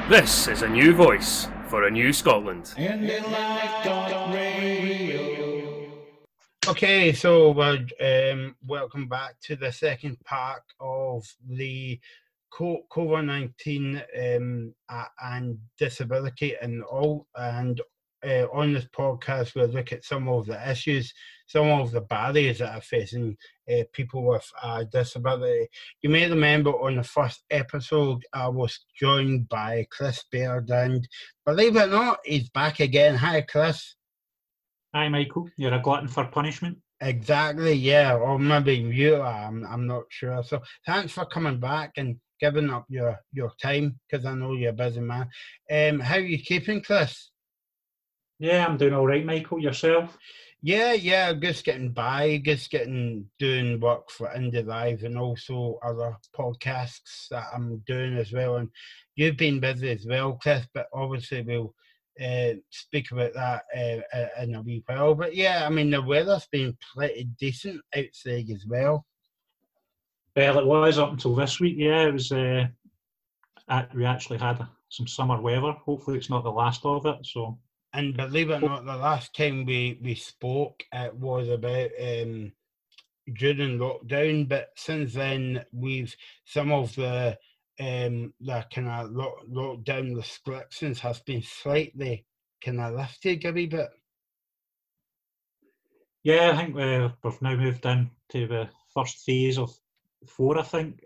This is a new voice for a new Scotland. Okay, so welcome back to the second part of the COVID-19 and disability and all. And on this podcast, we'll look at some of the issues, some of the barriers that are facing people with disability. You may remember on the first episode, I was joined by Chris Baird, and believe it or not, he's back again. Hi, Chris. Hi, Michael. You're a glutton for punishment. Exactly, yeah, or maybe you are. I'm not sure. So thanks for coming back and giving up your time, because I know you're a busy man. How are you keeping, Chris? Yeah, I'm doing all right, Michael. Yourself? Yeah, just getting by, doing work for Indie Live and also other podcasts that I'm doing as well. And you've been busy as well, Chris, but obviously we'll speak about that in a wee while. But yeah, I mean, the weather's been pretty decent outside as well. Well, it was up until this week. Yeah, it was. We actually had some summer weather. Hopefully, it's not the last of it. So. And believe it or not, the last time we spoke, it was about during lockdown. But since then, some of the kind of lockdown restrictions has been slightly kind of lifted a wee bit. Yeah, I think we've now moved into the first phase of 4, I think.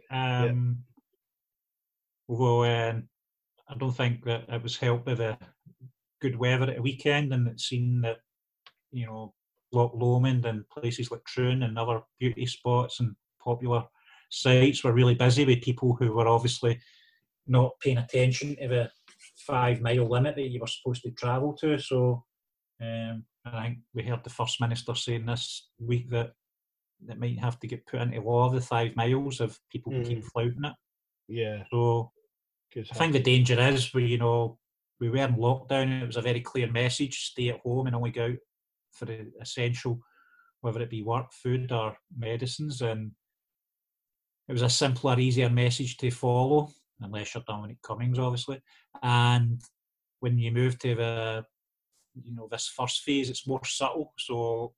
Although I don't think that it was helped by the good weather at the weekend, and it's seen that, you know, Loch Lomond and places like Troon and other beauty spots and popular sites were really busy with people who were obviously not paying attention to the 5-mile limit that you were supposed to travel to. So I think we heard the First Minister saying this week that it might have to get put into law, the 5 miles, if people keep flouting it. Yeah. So I think the danger is, we were in lockdown. It was a very clear message: stay at home and only go out for the essential, whether it be work, food, or medicines. And it was a simpler, easier message to follow, unless you're Dominic Cummings, obviously. And when you move to the, this first phase, it's more subtle. So,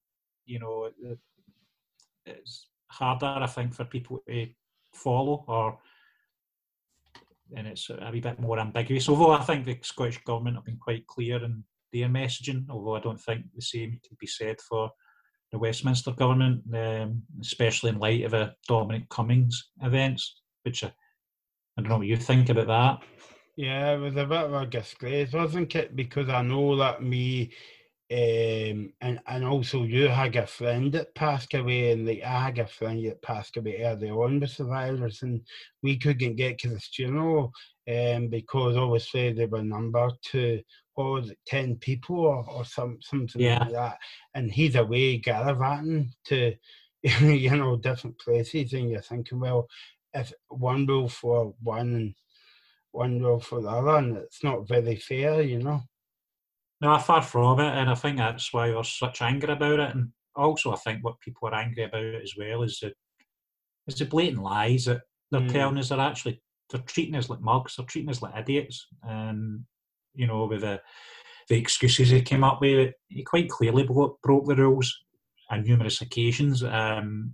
it's harder, I think, for people to follow, and it's a wee bit more ambiguous. Although I think the Scottish Government have been quite clear in their messaging, although I don't think the same can be said for the Westminster Government, especially in light of the Dominic Cummings events, which I don't know what you think about that. Yeah, it was a bit of a disgrace, wasn't it? Because I know that me and also you had a friend that passed away, and I had a friend that passed away early on with survivors, and we couldn't get to the funeral because obviously they were numbered to 10 people or something like that, and he's away gallivanting to different places, and you're thinking, well, if one rule for one and one rule for the other, and it's not very fair, No, far from it, and I think that's why there's such anger about it. And also, I think what people are angry about as well is the blatant lies that they're telling us. They're treating us like mugs, they're treating us like idiots. And, with the excuses they came up with, he quite clearly broke the rules on numerous occasions. And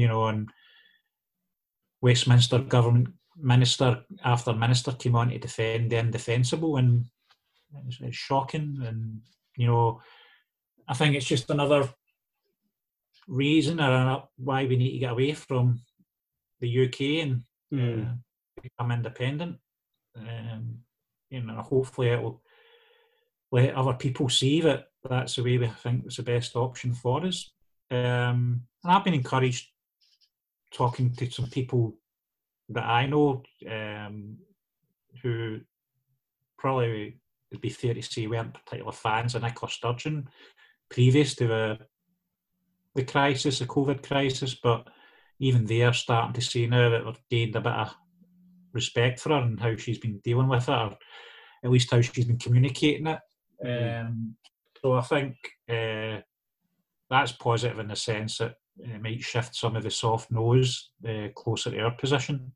Westminster Government minister after minister came on to defend the indefensible, and it's shocking. And I think it's just another reason why we need to get away from the UK and become independent. Hopefully it will let other people see that that's the way we think is the best option for us. And I've been encouraged talking to some people that I know who probably, it'd be fair to say, weren't particular fans of Nicola Sturgeon previous to the crisis, the COVID crisis, but even they're starting to see now that they've gained a bit of respect for her and how she's been dealing with it, or at least how she's been communicating it. So I think that's positive in the sense that it might shift some of the soft nose closer to our position.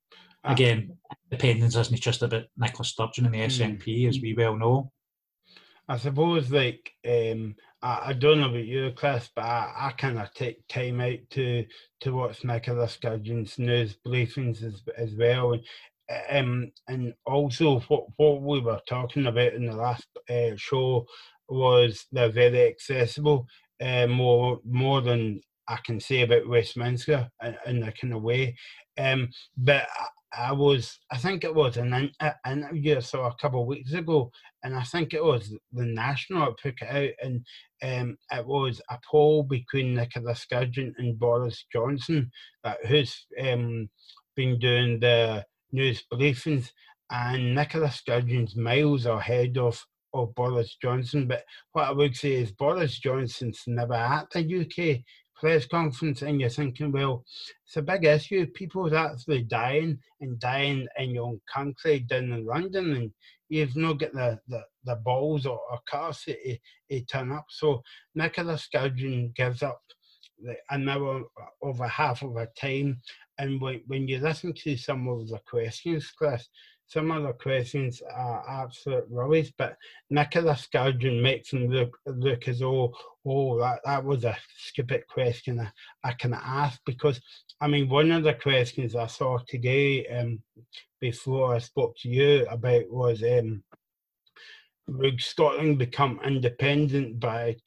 Again, independence isn't just about Nicola Sturgeon and the SNP, as we well know. I suppose, like, I don't know about you, Chris, but I kind of take time out to watch Nicola Sturgeon's news briefings as well. And also what we were talking about in the last show was they're very accessible, more than I can say about Westminster in a kind of way. But I think it was an interview I saw a couple of weeks ago, and I think it was the National that put it out, and it was a poll between Nicola Sturgeon and Boris Johnson, who's been doing the news briefings, and Nicola Sturgeon's miles ahead of Boris Johnson. But what I would say is Boris Johnson's never at the UK press conference, and you're thinking, well, it's a big issue. People's actually dying in your own country, down in London, and you've not got the balls or capacity to turn up. So Nicola Sturgeon gives up an hour over half of her time. And when you listen to some of the questions, Chris, some of the questions are absolute rubbish, but Nicola Sturgeon makes them look as though, that was a stupid question I can ask. Because, I mean, one of the questions I saw today, before I spoke to you about, was would Scotland become independent by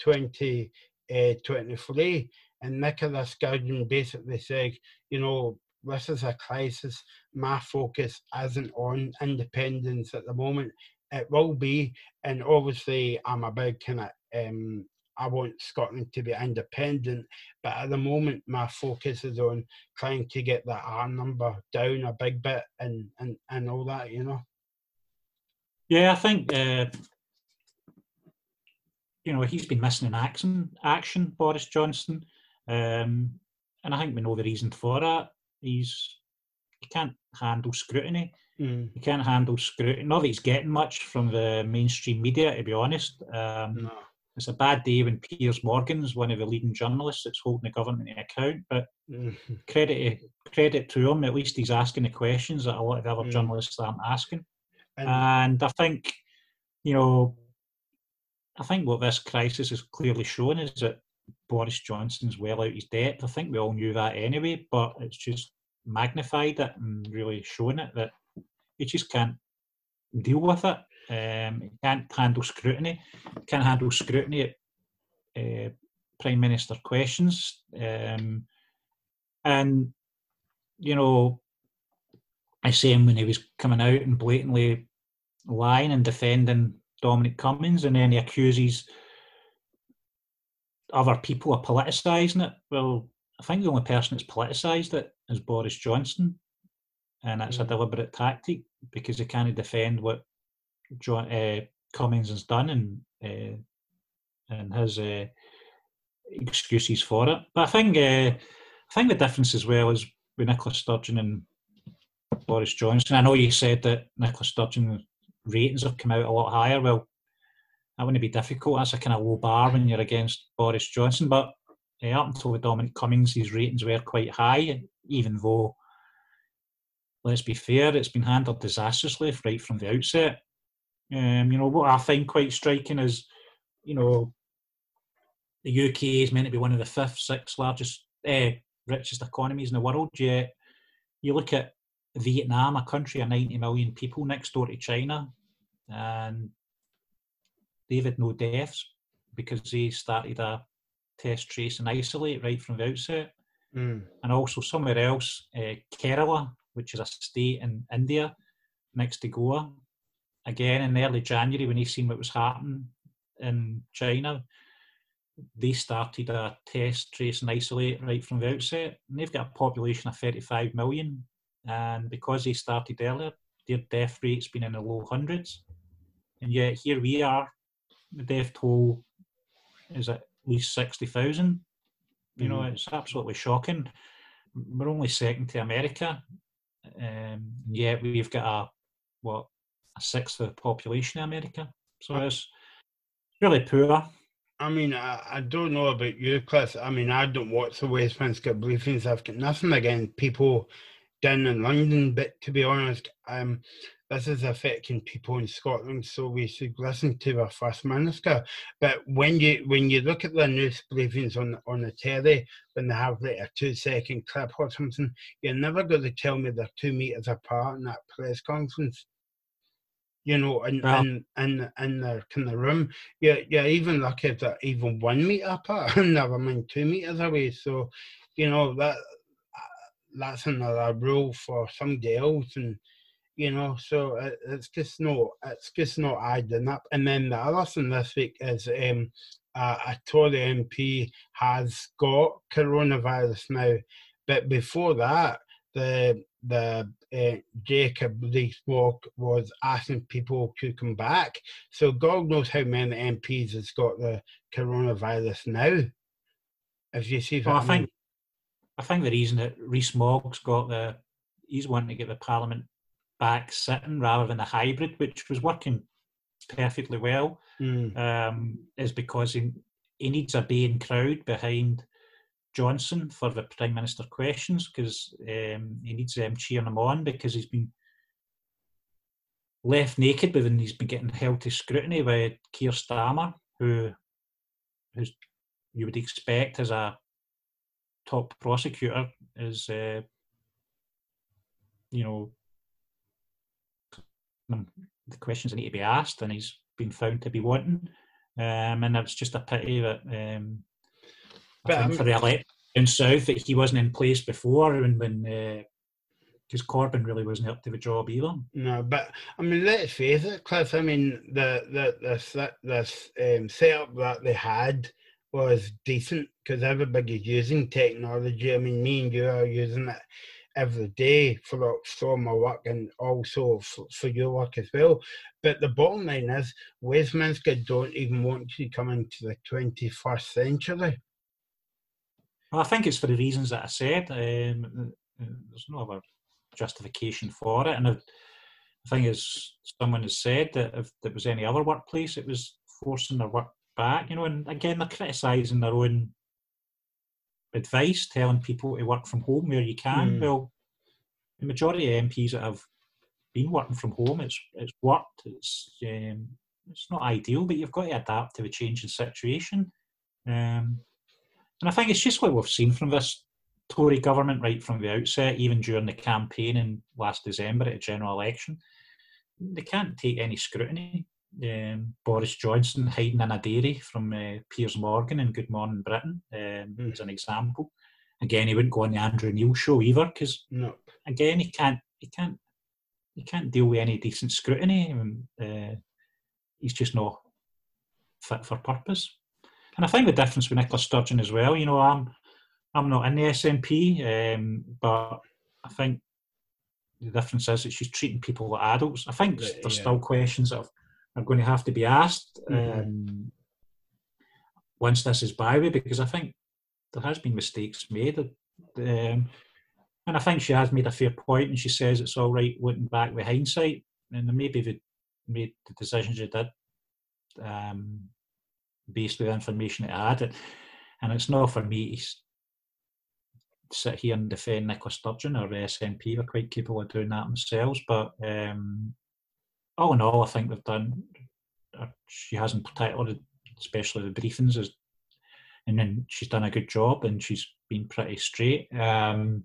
2023? And Nicola Sturgeon basically said, this is a crisis. My focus isn't on independence at the moment. It will be, and obviously I'm a big kind of, I want Scotland to be independent, but at the moment my focus is on trying to get the R number down a big bit and all that, Yeah, I think he's been missing in action, Boris Johnson, and I think we know the reason for that. He can't handle scrutiny. He can't handle scrutiny. Not that he's getting much from the mainstream media, to be honest. No. It's a bad day when Piers Morgan's one of the leading journalists that's holding the government in account. But credit to him, at least he's asking the questions that a lot of the other journalists aren't asking. And I think, I think what this crisis has clearly shown is that Boris Johnson's well out his depth. I think we all knew that anyway, but it's just magnified it and really shown it that he just can't deal with it. He can't handle scrutiny. Can't handle scrutiny at Prime Minister questions. And, I see him when he was coming out and blatantly lying and defending Dominic Cummings, and then he accuses other people of politicising it. Well, I think the only person that's politicised it is Boris Johnson, and that's a deliberate tactic because he can't defend what Cummings has done and his excuses for it. But I think the difference as well is with Nicola Sturgeon and Boris Johnson. I know you said that Nicola Sturgeon ratings have come out a lot higher. Well, that wouldn't be difficult. That's a kind of low bar when you're against Boris Johnson. But up until with Dominic Cummings, his ratings were quite high, even though, let's be fair, it's been handled disastrously right from the outset. What I find quite striking is, the UK is meant to be one of the 5th, 6th largest, richest economies in the world, yet you look at Vietnam, a country of 90 million people next door to China, and they've had no deaths because they started a test, trace and isolate right from the outset. And also somewhere else, Kerala, which is a state in India next to Goa, again in early January when they seen what was happening in China, they started a test, trace and isolate right from the outset. And they've got a population of 35 million. And because they started earlier, their death rate's been in the low hundreds. And yet here we are, the death toll is at least 60,000. It's absolutely shocking. We're only second to America. Yet we've got a 6th of the population in America. So it's really poor. I mean, I don't know about you, Chris. I mean, I don't watch the Westminster briefings. I've got nothing against people down in London, but to be honest, this is affecting people in Scotland, so we should listen to our First Minister. But when you look at the news briefings on the telly, when they have like a 2-second clip or something, you're never going to tell me they're 2 metres apart in that press conference. You know, in the kind of room, you're even lucky if they're even 1 metre apart, never mind 2 metres away. So, you know, that's another rule for somebody else, and you know, so it's just not adding up. And then the other thing this week is a Tory MP has got coronavirus now, but before that, the Jacob Rees-Mogg was asking people to come back. So God knows how many MPs has got the coronavirus now. If you see that, I think the reason that Rees-Mogg's he's wanting to get the Parliament back sitting rather than a hybrid, which was working perfectly well, is because he needs a baying crowd behind Johnson for the Prime Minister questions, because he needs them cheering him on, because he's been left naked when he's been getting held to scrutiny by Keir Starmer, who's you would expect as a top prosecutor is, you know, the questions that need to be asked, and he's been found to be wanting. And it's just a pity that I think for the election in South that he wasn't in place before, when because Corbyn really wasn't up to the job either. No, but I mean, let's face it, Cliff. I mean, this setup that they had was decent because everybody's using technology. I mean, me and you are using it every day for my work and also for your work as well. But the bottom line is, Westminster don't even want to come into the 21st century. Well, I think it's for the reasons that I said. There's no other justification for it. And the thing is, someone has said that if there was any other workplace, it was forcing their work back. You know, and again, they're criticising their own advice, telling people to work from home where you can. Well, the majority of MPs that have been working from home, it's worked. It's not ideal, but you've got to adapt to the changing situation. And I think it's just what we've seen from this Tory government right from the outset, even during the campaign in last December at the general election. They can't take any scrutiny. Boris Johnson hiding in a dairy from Piers Morgan in Good Morning Britain as an example. Again, he wouldn't go on the Andrew Neil show either, because again, he can't deal with any decent scrutiny. He's just not fit for purpose. And I think the difference with Nicola Sturgeon as well, you know, I'm not in the SNP, but I think the difference is that she's treating people like adults. I think there's still questions that are going to have to be asked once this is by way, because I think there has been mistakes made. And I think she has made a fair point, and she says it's all right looking back with hindsight, and maybe they made the decisions they did based on the information they had. And it's not for me to sit here and defend Nicola Sturgeon or the SNP. They're quite capable of doing that themselves. But all in all, I think they've done, she hasn't particularly, especially the briefings, and then she's done a good job, and she's been pretty straight. And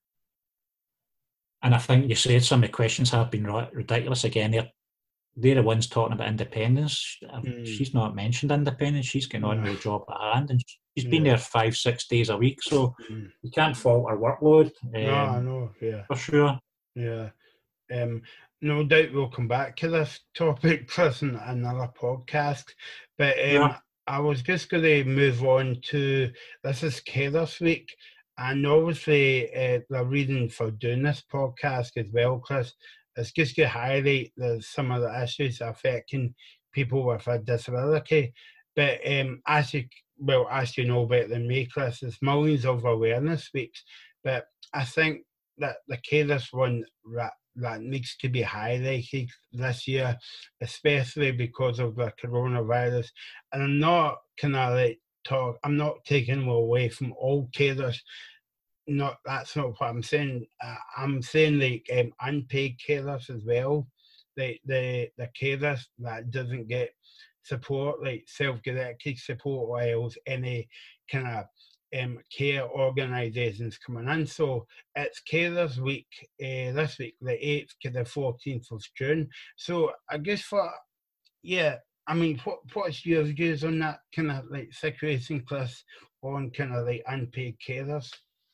I think you said some of the questions have been ridiculous. Again, they're the ones talking about independence. She's not mentioned independence. She's getting on with the job at hand, and she's been there 5-6 days a week, so you can't fault her workload. I know, for sure. Yeah. No doubt we'll come back to this topic plus in another podcast. But I was just going to move on to, this is Carers Week, and obviously the reason for doing this podcast as well, Chris, is just to highlight some of the issues affecting people with a disability. But as you know better than me, Chris, there's millions of awareness weeks, but I think that the carers one that needs to be highlighted this year, especially because of the coronavirus. And I'm not taking away from all carers, not that's not what I'm saying. I'm saying like unpaid carers as well. The carers that doesn't get support, like self-directed support, while any kind of care organisations coming in. So it's Carers Week this week, the 8th to the 14th of June. So I guess I mean, what's your views on that kind of like situation, Chris, on kind of like unpaid carers?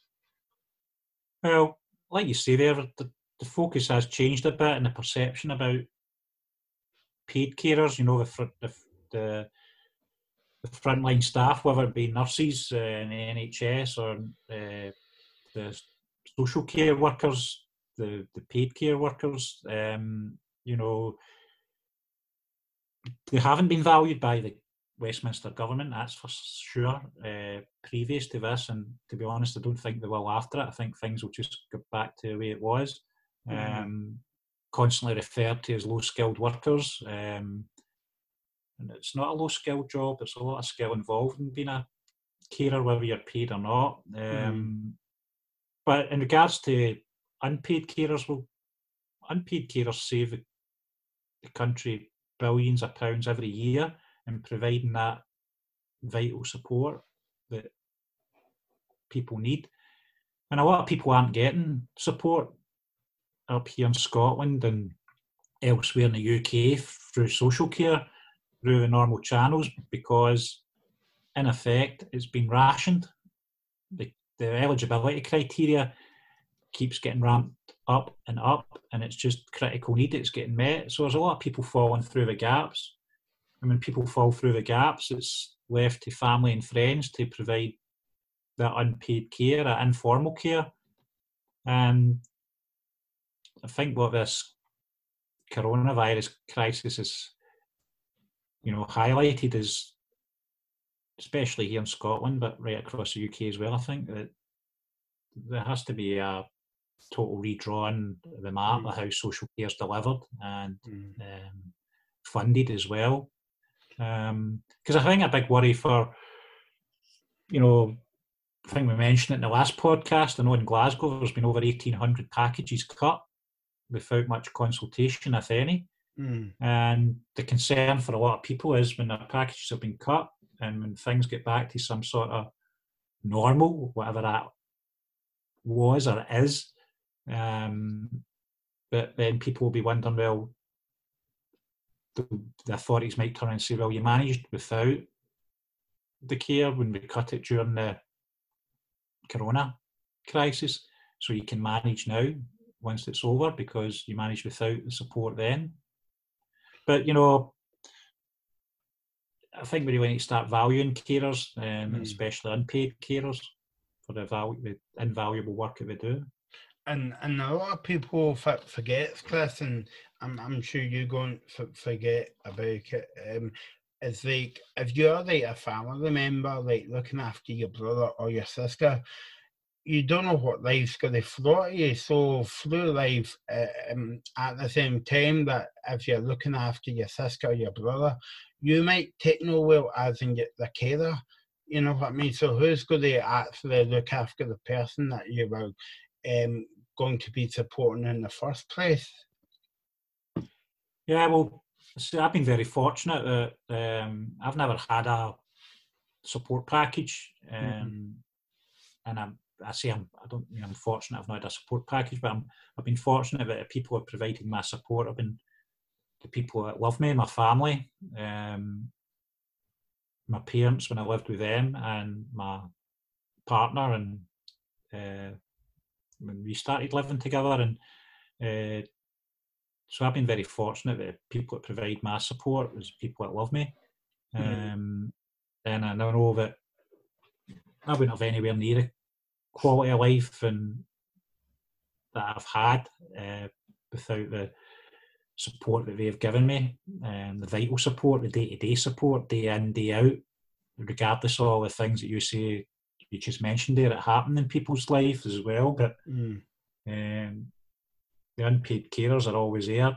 Well, like you say there, the focus has changed a bit and the perception about paid carers, you know, the frontline staff, whether it be nurses in the NHS or the social care workers, the paid care workers, you know, they haven't been valued by the Westminster government, that's for sure, previous to this, and to be honest, I don't think they will after it. I think things will just go back to the way it was. Constantly referred to as low-skilled workers, and it's not a low-skilled job, there's a lot of skill involved in being a carer, whether you're paid or not. But in regards to unpaid carers, well, unpaid carers save the country billions of pounds every year in providing that vital support that people need. And a lot of people aren't getting support up here in Scotland and elsewhere in the UK through social care, through the normal channels, because in effect it's been rationed. The eligibility criteria keeps getting ramped up, and it's just critical need that's getting met. So there's a lot of people falling through the gaps. And when people fall through the gaps, it's left to family and friends to provide that unpaid care, that informal care. And I think what this coronavirus crisis is, you know, highlighted is, especially here in Scotland, but right across the UK as well, I think that there has to be a total redrawn the map of how social care is delivered and funded as well. Because I think a big worry for, you know, I think we mentioned it in the last podcast, I know in Glasgow there's been over 1,800 packages cut without much consultation, if any. And the concern for a lot of people is when their packages have been cut and when things get back to some sort of normal, whatever that was or is, but then people will be wondering, well, the authorities might turn and say, well, you managed without the care when we cut it during the corona crisis, so you can manage now once it's over because you managed without the support then. But, you know, I think we really need to start valuing carers, especially unpaid carers, for the invaluable work that they do. And a lot of people forget, Chris, and I'm sure you're going to forget about it. It's like if you're like a family member, like looking after your brother or your sister, you don't know what life's going to throw at you. So through life, at the same time that if you're looking after your sister or your brother, you might take no well as in the carer. You know what I mean? So who's going to actually look after the person that you were going to be supporting in the first place? Yeah, well, see, I've been very fortunate that I've never had a support package, and I'm fortunate I've not had a support package, but I've been fortunate that people have provided my support. I've been the people that love me, my family, my parents when I lived with them, and my partner, and when we started living together, and so I've been very fortunate that people that provide my support is people that love me, and I know that I wouldn't have anywhere near the quality of life and that I've had without the support that they've given me, the vital support, the day-to-day support, day in, day out, regardless of all the things that you just mentioned there that happen in people's lives as well. But the unpaid carers are always there,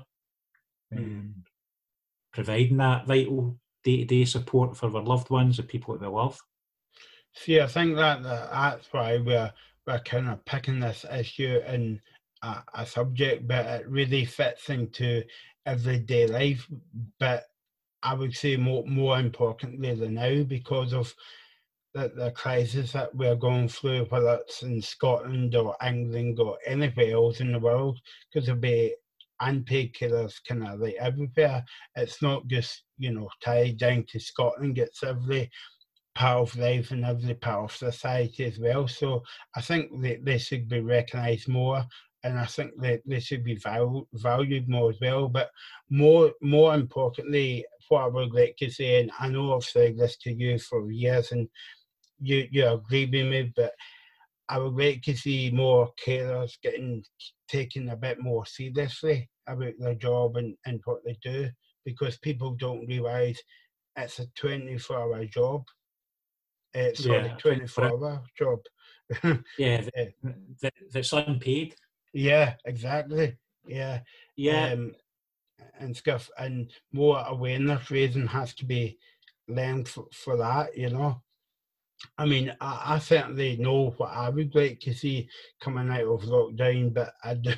providing that vital day-to-day support for their loved ones, the people that they love. See, I think that's why we're kind of picking this issue in a subject, but it really fits into everyday life. But I would say more importantly than now, because of the crisis that we're going through, whether it's in Scotland or England or anywhere else in the world, because there'll be unpaid carers kind of like everywhere. It's not just, tied down to Scotland, it's every part of life and every part of society as well. So I think that they should be recognised more, and I think that they should be valued more as well. But more importantly, what I would like to say, and I know I've said this to you for years, and you agree with me, but I would like to see more carers getting taken a bit more seriously about their job and what they do, because people don't realise it's a 24-hour job. Sorry, 24-hour job. Yeah, that's unpaid. Yeah, exactly. Yeah. Yeah. And stuff, and more awareness raising has to be learned for that, I mean, I certainly know what I would like to see coming out of lockdown, but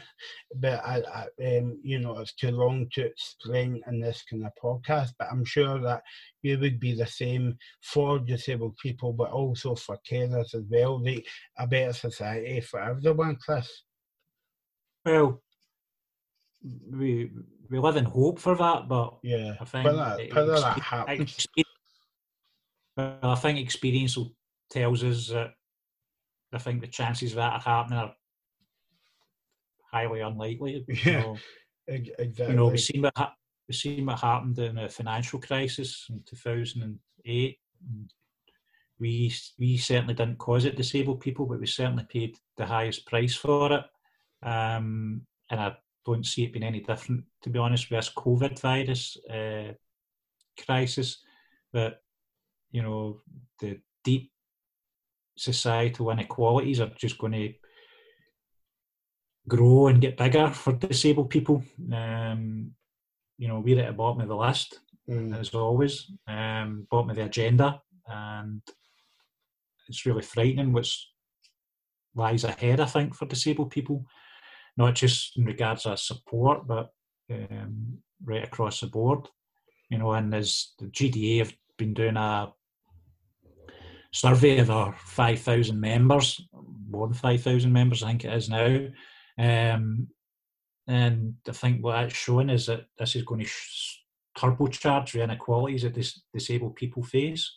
it's too long to explain in this kind of podcast. But I'm sure that you would be the same for disabled people, but also for carers as well. Like a better society for everyone, Chris. Well, we live in hope for that, but yeah, I think that happens. I think experience tells us that I think the chances of that are happening are highly unlikely. Yeah, exactly. We've seen what happened in the financial crisis in 2008. We certainly didn't cause it, disabled people, but we certainly paid the highest price for it. And I don't see it being any different, to be honest, with this COVID virus crisis. But the deep societal inequalities are just going to grow and get bigger for disabled people. We're at the bottom of the list, as always, bottom of the agenda, and it's really frightening what's lies ahead, I think, for disabled people, not just in regards to support, but right across the board. And as the GDA have been doing a survey of our 5,000 members, more than 5,000 members, I think it is now. And I think what that's showing is that this is going to turbocharge the inequalities that disabled people face.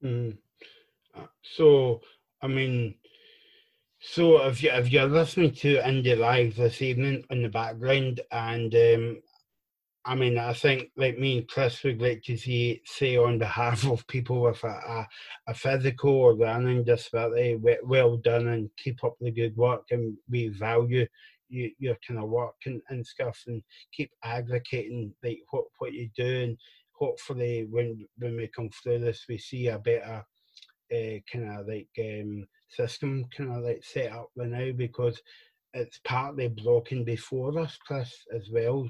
So, I mean, if you're listening to Indie Live this evening in the background, and I mean, I think, like me and Chris would like to say on behalf of people with a physical or learning disability, well done, and keep up the good work, and we value your kind of work and stuff, and keep advocating like what you do, and hopefully when we come through this, we see a better kind of like system kind of like set up now, because it's partly blocking before us, Chris, as well,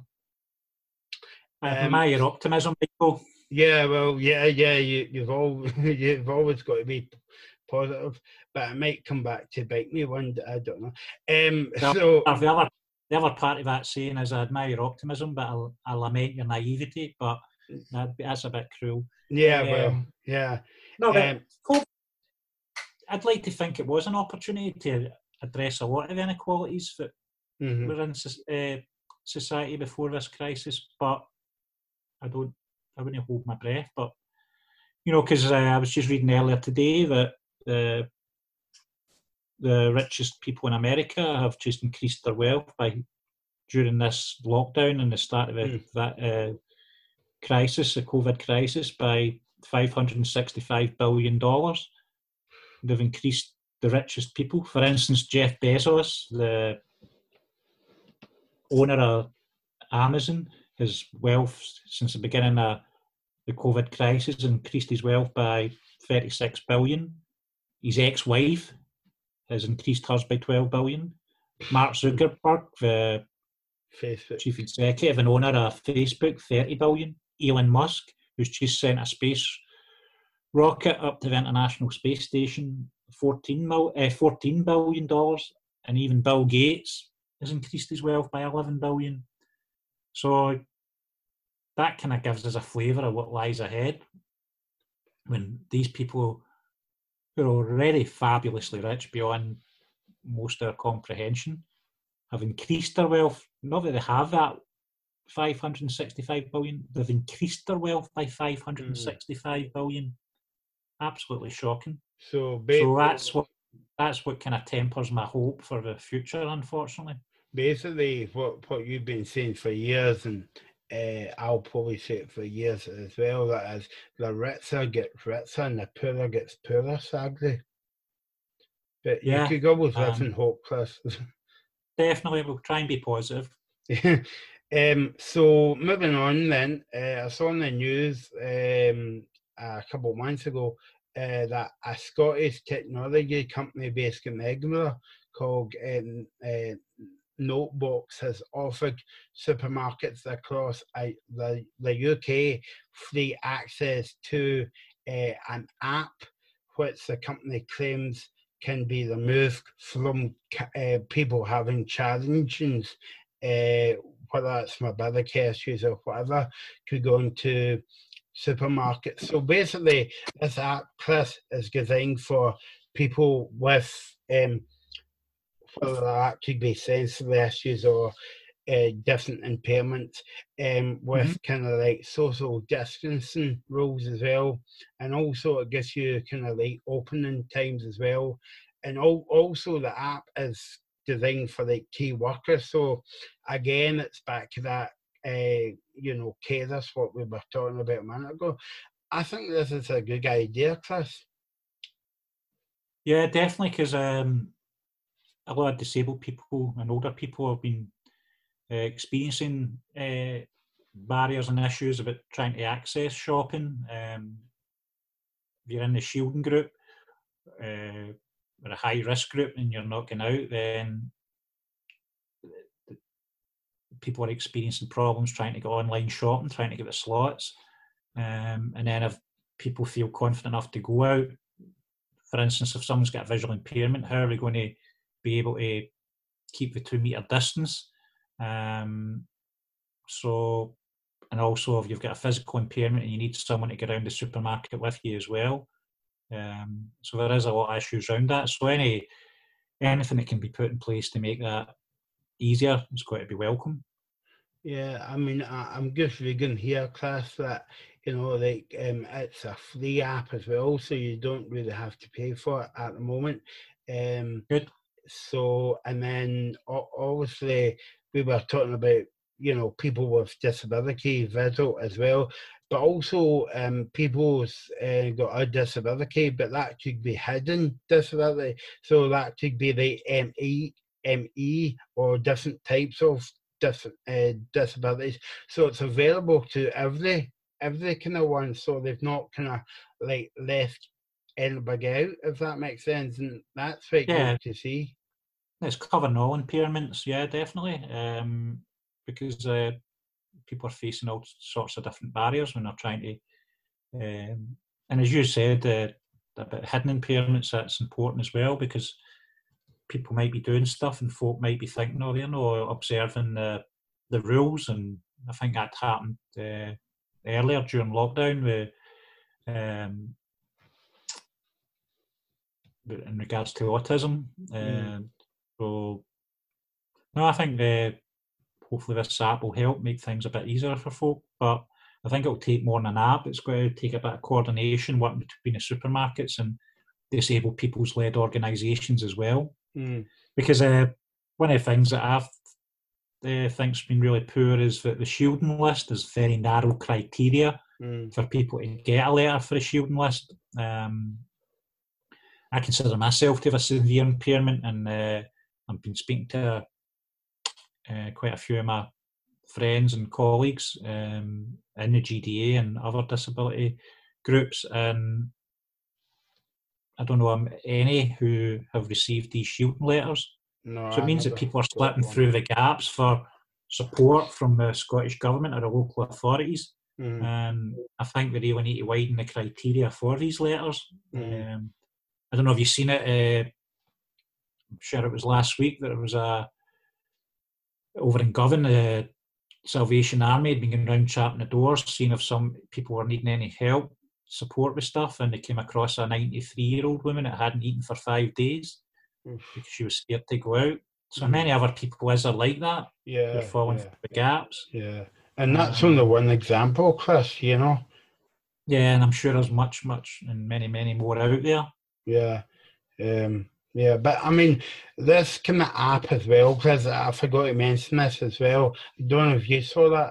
I admire your optimism, Michael. Yeah, well, you've always got to be positive, but it might come back to bite me one day, I don't know. The other part of that saying is I admire your optimism, but I lament your naivety, but that's a bit cruel. Yeah, yeah. No, I'd like to think it was an opportunity to address a lot of inequalities that were in society before this crisis, but I wouldn't hold my breath. But because I was just reading earlier today that the richest people in America have just increased their wealth during this lockdown and the start of that crisis, the COVID crisis, by $565 billion. They've increased the richest people. For instance, Jeff Bezos, the owner of Amazon, his wealth since the beginning of the COVID crisis increased his wealth by $36 billion. His ex-wife has increased hers by $12 billion. Mark Zuckerberg, the Facebook chief executive and owner of Facebook, $30 billion. Elon Musk, who's just sent a space rocket up to the International Space Station, $14 billion, and even Bill Gates has increased his wealth by 11 billion. So that kind of gives us a flavour of what lies ahead when these people who are already fabulously rich beyond most of our comprehension have increased their wealth. Not that they have that 565 billion, they've increased their wealth by 565 billion. Absolutely shocking. So that's what kind of tempers my hope for the future, unfortunately. Basically, what you've been saying for years, and I'll probably say it for years as well, that is, the richer gets richer and the poorer gets poorer, sadly. But you could always live in hope, Chris. Definitely, we'll try and be positive. So moving on then, I saw on the news a couple of months ago that a Scottish technology company based in Edinburgh called Notebox has offered supermarkets across the UK free access to an app which the company claims can be removed from people having challenges, whether it's mobility issues or whatever, could go into supermarkets. So basically, this app, Chris, is designed for people with whether that could be sensory issues or different impairments, with kind of like social distancing rules as well, and also it gives you kind of like opening times as well, and also the app is designed for like key workers. So again, it's back to that carers, what we were talking about a minute ago. I think this is a good idea, Chris. Yeah, definitely, because a lot of disabled people and older people have been experiencing barriers and issues about trying to access shopping. If you're in the shielding group or a high risk group and you're not going out, then people are experiencing problems trying to go online shopping, trying to get the slots. And then if people feel confident enough to go out, for instance, if someone's got a visual impairment, how are we going to be able to keep the 2 metre distance? So, and also if you've got a physical impairment and you need someone to get around the supermarket with you as well. So there is a lot of issues around that. So anything that can be put in place to make that easier is going to be welcome. Yeah, I mean, I'm just reading here, Chris, that it's a free app as well, so you don't really have to pay for it at the moment. Good. So, and then obviously we were talking about people with disability, visual as well, but also people's got a disability, but that could be hidden disability. So that could be the ME or different types of different disabilities. So it's available to every kind of one. So they've not kind of like left anybody out, if that makes sense, and that's very good to see. It's covering all impairments, yeah, definitely, because people are facing all sorts of different barriers when they're trying to, and as you said, about hidden impairments, that's important as well, because people might be doing stuff and folk might be thinking, oh, they're not observing the rules, and I think that happened earlier during lockdown with in regards to autism. So, no, I think hopefully this app will help make things a bit easier for folk, but I think it'll take more than an app. It's going to take a bit of coordination working between the supermarkets and disabled people's led organisations as well. Because one of the things that I've think's been really poor is that the shielding list is very narrow criteria for people to get a letter for a shielding list. I consider myself to have a severe impairment, and I've been speaking to quite a few of my friends and colleagues in the GDA and other disability groups, and I don't know any who have received these shielding letters. No, so it means that people are slipping through the gaps for support from the Scottish Government or the local authorities. And I think we really need to widen the criteria for these letters. I don't know if you've seen it. I'm sure it was last week that there was over in Govan, the Salvation Army had been going around chapping the doors, seeing if some people were needing any help, support with stuff, and they came across a 93-year-old woman that hadn't eaten for 5 days because she was scared to go out. So many other people are like that. Yeah, they're falling through the gaps. Yeah, and that's only one example, Chris. Yeah, and I'm sure there's much, and many, many more out there. Yeah. Yeah, but I mean, this kind of app as well, because I forgot to mention this as well. I don't know if you saw that.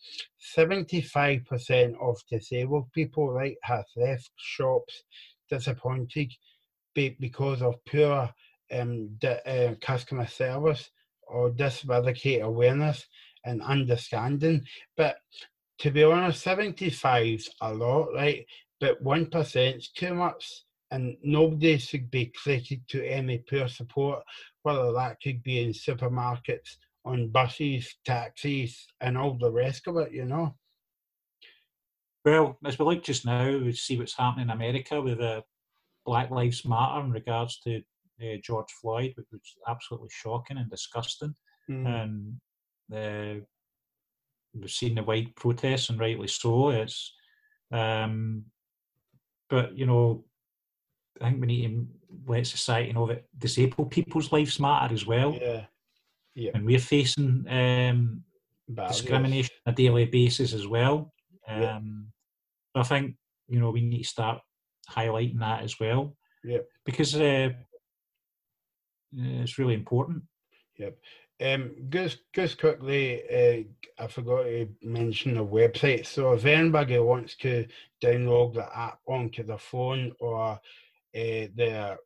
75% of disabled people, right, have left shops disappointed because of poor customer service or disability awareness and understanding. But to be honest, 75 is a lot, right? But 1% is too much. And nobody should be credited to any poor support, whether that could be in supermarkets, on buses, taxis, and all the rest of it, Well, as we look just now, we see what's happening in America with Black Lives Matter in regards to George Floyd, which was absolutely shocking and disgusting. And we've seen the wide protests, and rightly so. It's, but I think we need to let society know that disabled people's lives matter as well. Yeah. And we're facing discrimination on a daily basis as well. So I think, we need to start highlighting that as well. Yeah. Because it's really important. Yep. Just quickly, I forgot to mention the website. So if anybody wants to download the app onto their phone or the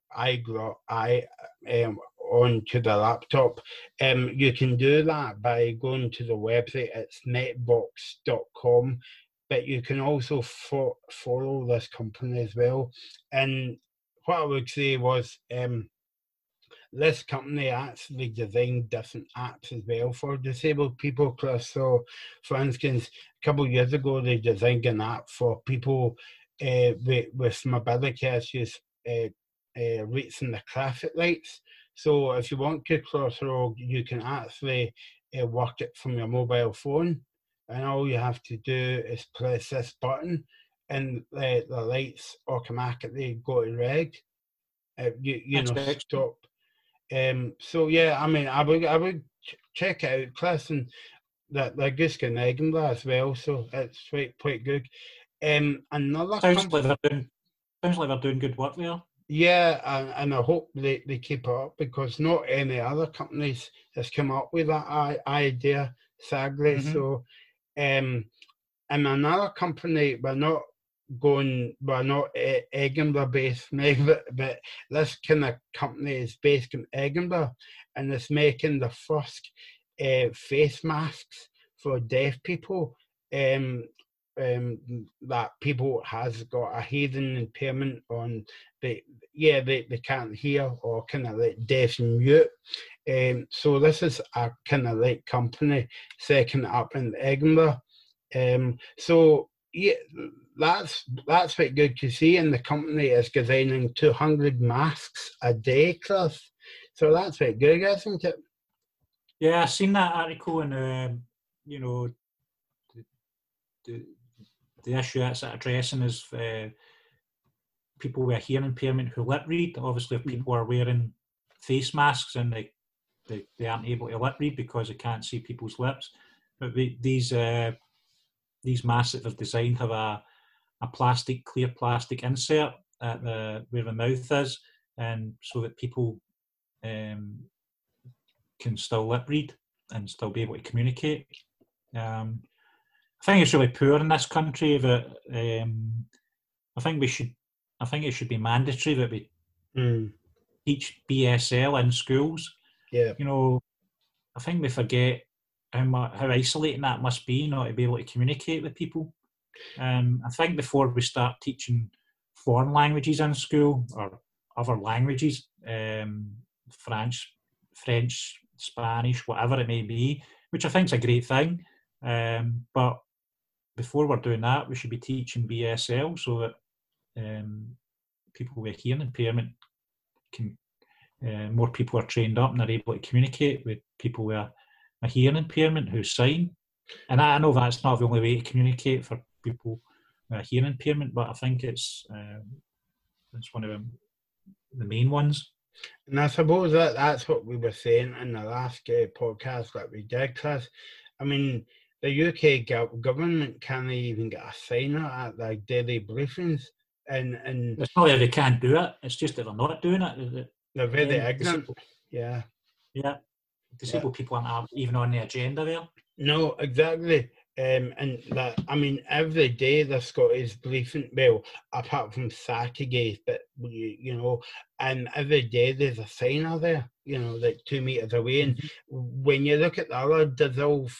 onto the laptop, you can do that by going to the website. It's netbox.com, but you can also follow this company as well. And what I would say was this company actually designed different apps as well for disabled people, Chris. So, for instance, a couple of years ago, they designed an app for people with mobility issues reaching the traffic lights. So if you want to cross the road, you can actually work it from your mobile phone, and all you have to do is press this button, and the lights automatically go to red. Stop. So yeah, I mean, I would check it out, Chris, and that they're just in Edinburgh as well, so it's quite good. Another sounds like they're doing good work there. Yeah, and I hope they keep it up, because not any other companies has come up with that idea, sadly. So, and another company, we're not Edinburgh based, but this kind of company is based in Edinburgh, and it's making the first face masks for deaf people. That people has got a hearing impairment on they can't hear, or kind of like deaf and mute. So this is a kind of like company setting up in Edinburgh. So yeah, that's quite good to see. And the company is designing 200 masks a day, Chris. So that's quite good, isn't it? Yeah, I've seen that article, and the issue that's addressing is people with a hearing impairment who lip read. Obviously, if people are wearing face masks and they aren't able to lip read because they can't see people's lips, but these masks that they've designed have a clear plastic insert at where the mouth is, and so that people can still lip read and still be able to communicate. I think it's really poor in this country that I think it should be mandatory that we teach BSL in schools. Yeah. I think we forget how isolating that must be, not to be able to communicate with people. I think before we start teaching foreign languages in school, or other languages, French, Spanish, whatever it may be, which I think is a great thing, but before we're doing that, we should be teaching BSL so that people with hearing impairment more people are trained up and are able to communicate with people with a hearing impairment who sign. And I know that's not the only way to communicate for people with a hearing impairment, but I think it's one of the main ones. And I suppose that's what we were saying in the last podcast that we did, Chris. I mean, the UK government can't even get a signer at their daily briefings. And it's not that they can't do it, it's just that they're not doing it. They're very ignorant. Yeah. Disabled people aren't even on the agenda there. No, exactly. And that, I mean, every day the Scottish briefing, well, apart from Saturdays, but you know, and every day there's a signer there, you know, like 2 meters away. And when you look at the other devolved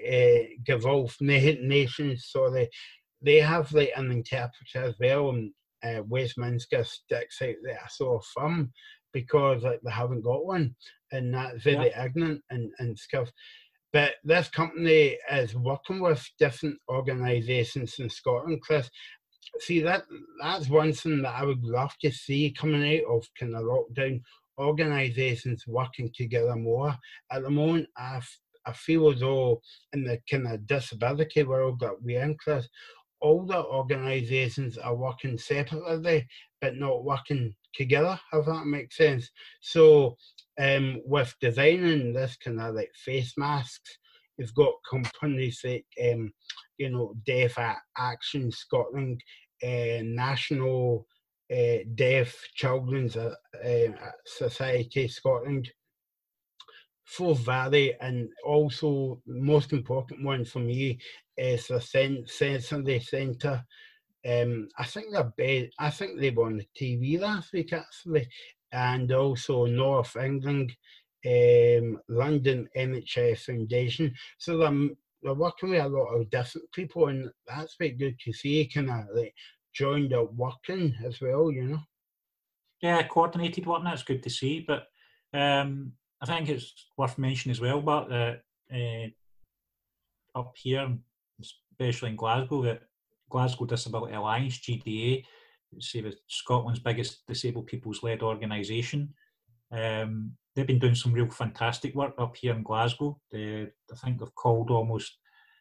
nations, sorry, they have like an interpreter as well, and Westminster sticks out there so firm because like they haven't got one, and that's very ignorant and stuff. But this company is working with different organisations in Scotland, Chris. See, that's one thing that I would love to see coming out of kind of lockdown, organisations working together more. At the moment, I feel as though in the kind of disability world that we're in, Chris, all the organisations are working separately, but not working together, if that makes sense. So with designing this kind of like face masks, you've got companies like, you know, Deaf Action Scotland, National Deaf Children's Society Scotland, Forth Valley, and also the most important one for me is the Sensory Centre. I think they were on the TV last week actually, and also North England, London NHS Foundation. So they're working with a lot of different people, and that's very good to see. Kind of like joined up working as well, you know. Yeah, coordinated work. That's good to see, but I think it's worth mentioning as well, but up here, especially in Glasgow, that Glasgow Disability Alliance, GDA, say the Scotland's biggest disabled people's-led organisation. They've been doing some real fantastic work up here in Glasgow. I think they've called almost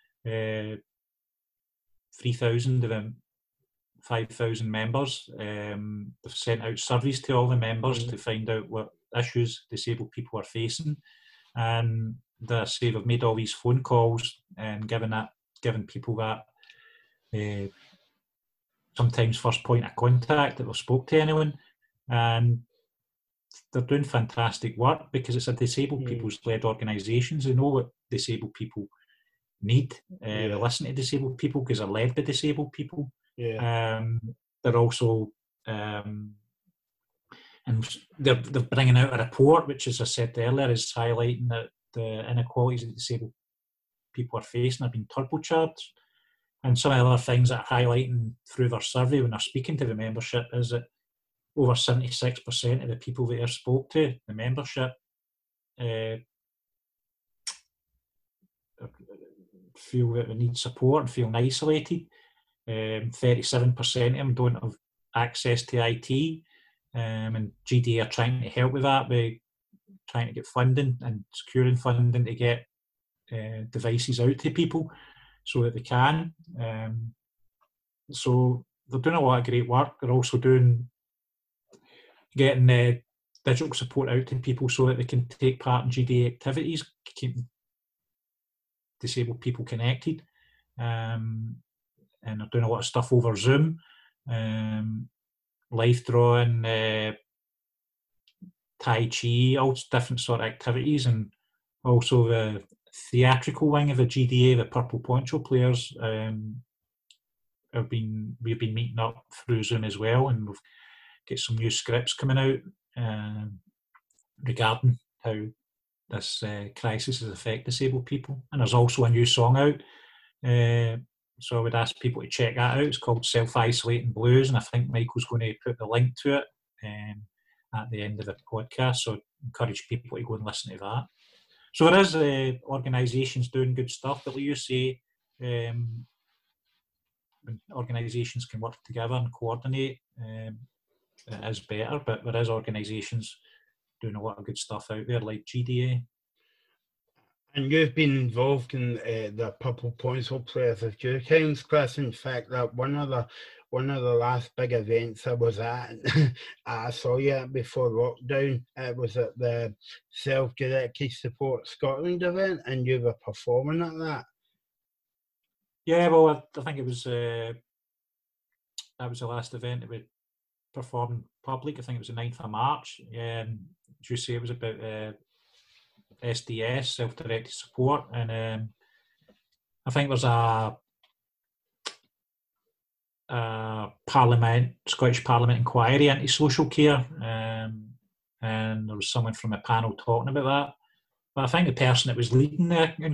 3,000 of them, 5,000 members. They've sent out surveys to all the members to find out what issues disabled people are facing, and they've made all these phone calls and given people that sometimes first point of contact that they've spoke to anyone, and they're doing fantastic work because it's a disabled people's-led organisations. They know what disabled people need. They listen to disabled people because they're led by disabled people. They're also and they're bringing out a report which, as I said earlier, is highlighting that the inequalities that disabled people are facing are being turbocharged. And some of the other things that are highlighting through their survey when they're speaking to the membership is that over 76% of the people that they spoke to, the membership, feel that they need support and feel isolated. 37% of them don't have access to IT, and GDA are trying to help with that by trying to get funding and securing funding to get devices out to people so that they can. So they're doing a lot of great work. They're also getting digital support out to people so that they can take part in GDA activities, keeping disabled people connected. And they're doing a lot of stuff over Zoom, life drawing, Tai Chi, all different sort of activities, and also the theatrical wing of the GDA, the Purple Poncho players, we've been meeting up through Zoom as well, and we've got some new scripts coming out regarding how this crisis has affected disabled people. And there's also a new song out, so I would ask people to check that out. It's called Self-Isolating Blues, and I think Michael's going to put the link to it at the end of the podcast, so I encourage people to go and listen to that. So there is organisations doing good stuff, but like you say, when organisations can work together and coordinate, it is better, but there is organisations doing a lot of good stuff out there, like GDA. And you've been involved in the Purple Pencil Players of few times, Chris. In fact, that one of the last big events I was at, I saw you before lockdown. It was at the Self-Directed Support Scotland event, and you were performing at that. Yeah, well, I think it was that was the last event that we performed public. I think it was the 9th of March. As you say, it was about SDS, self-directed support, and I think there's a Scottish Parliament inquiry into social care, and there was someone from a panel talking about that. But I think the person that was leading the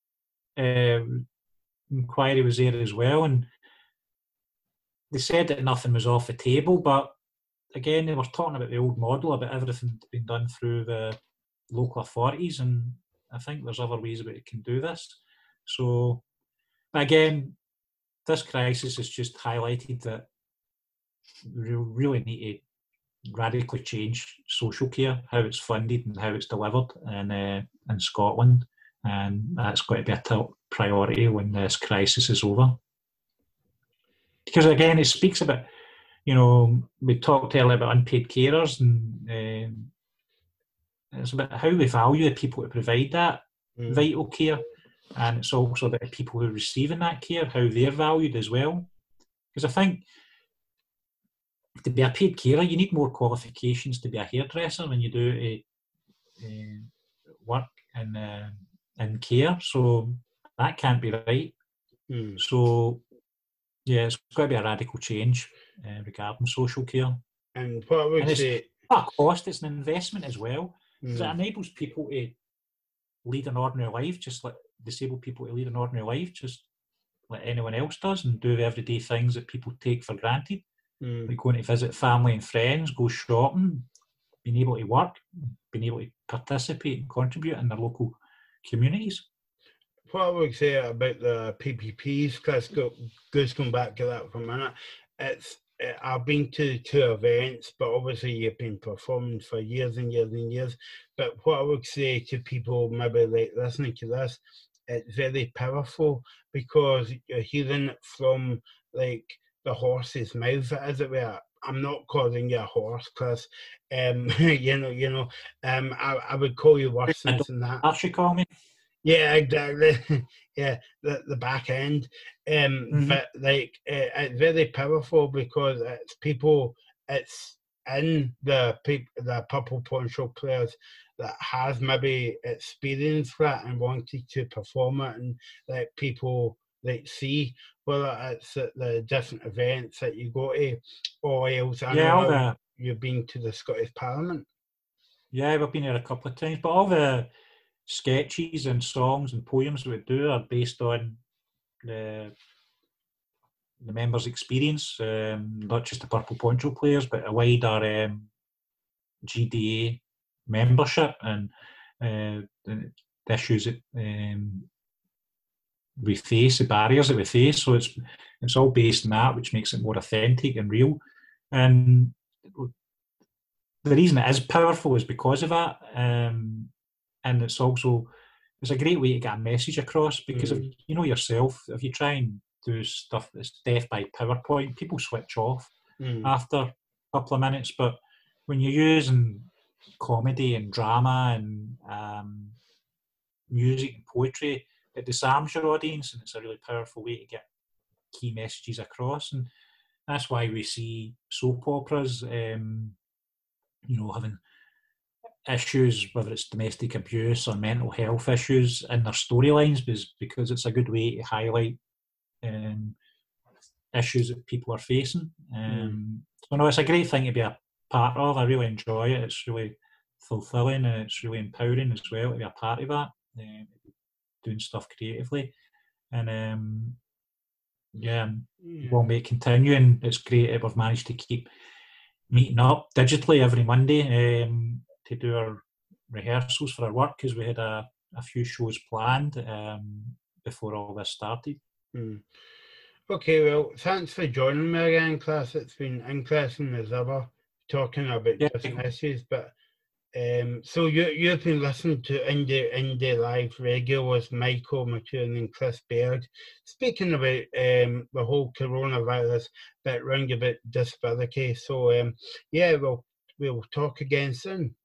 inquiry was there as well, and they said that nothing was off the table, but again, they were talking about the old model, about everything being done through the local authorities, and I think there's other ways about it can do this. So, but again, this crisis has just highlighted that we really need to radically change social care, how it's funded and how it's delivered in Scotland, and that's got to be a top priority when this crisis is over. Because again, it speaks about, we talked earlier about unpaid carers, and it's about how we value the people who provide that vital care, and it's also about the people who are receiving that care, how they're valued as well. Because I think to be a paid carer, you need more qualifications to be a hairdresser than you do to work in care. So that can't be right. So yeah, it's got to be a radical change regarding social care. And what I would say, it's not a cost; it's an investment as well. Because it enables people to lead an ordinary life, just like disabled people to lead an ordinary life, just like anyone else does, and do the everyday things that people take for granted, like going to visit family and friends, go shopping, being able to work, being able to participate and contribute in their local communities. What I would say about the PPPs, Chris, Goose, come back to that for a minute. I've been to 2 events, but obviously you've been performing for years and years and years. But what I would say to people maybe like listening to this, it's very powerful because you're hearing it from like the horse's mouth, as it were. I'm not calling you a horse, Chris. I would call you worse than that. That should call me. Yeah, exactly. Yeah, the back end. But like it's very powerful because it's people. It's in the Purple Poncho Players that has maybe experienced that and wanted to perform it, and like people like see whether it's at the different events that you go to, or else I know you've been to the Scottish Parliament. Yeah, we've been here a couple of times, but all the sketches and songs and poems we do are based on the members' experience, not just the Purple Poncho Players, but a wider GDA membership and the issues that we face, the barriers that we face. So it's all based on that, which makes it more authentic and real. And the reason it is powerful is because of that. And it's a great way to get a message across, because if you know yourself, if you try and do stuff that's death by PowerPoint, people switch off after a couple of minutes. But when you're using comedy and drama and music and poetry, it disarms your audience, and it's a really powerful way to get key messages across. And that's why we see soap operas, having issues, whether it's domestic abuse or mental health issues in their storylines, because it's a good way to highlight issues that people are facing. So no, it's a great thing to be a part of. I really enjoy it. It's really fulfilling, and it's really empowering as well to be a part of that, doing stuff creatively. And we'll make continuing. It's great that we've managed to keep meeting up digitally every Monday to do our rehearsals for our work, because we had a few shows planned before all this started. Okay, well, thanks for joining me again, Chris. It's been interesting as ever. talking about Yeah. different issues, but so you've been listening to Indie Live Radio with Michael McEwen and Chris Baird, speaking about the whole coronavirus, but round about disability. So yeah, we'll talk again soon.